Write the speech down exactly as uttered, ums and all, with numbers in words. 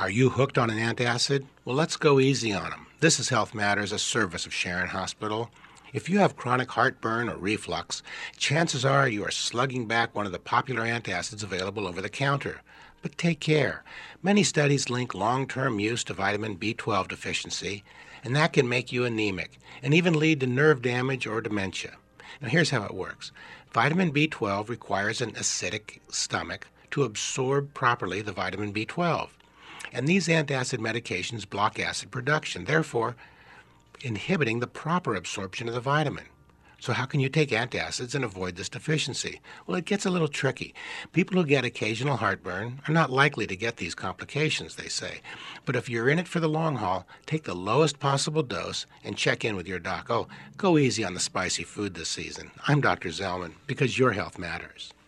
Are you hooked on an antacid? Well, let's go easy on them. This is Health Matters, a service of Sharon Hospital. If you have chronic heartburn or reflux, chances are you are slugging back one of the popular antacids available over the counter. But take care. Many studies link long-term use to vitamin B twelve deficiency, and that can make you anemic and even lead to nerve damage or dementia. Now, here's how it works. Vitamin B twelve requires an acidic stomach to absorb properly the vitamin B twelve. And these antacid medications block acid production, therefore inhibiting the proper absorption of the vitamin. So how can you take antacids and avoid this deficiency? Well, it gets a little tricky. People who get occasional heartburn are not likely to get these complications, they say. But if you're in it for the long haul, take the lowest possible dose and check in with your doc. Oh, go easy on the spicy food this season. I'm Doctor Zellman, because your health matters.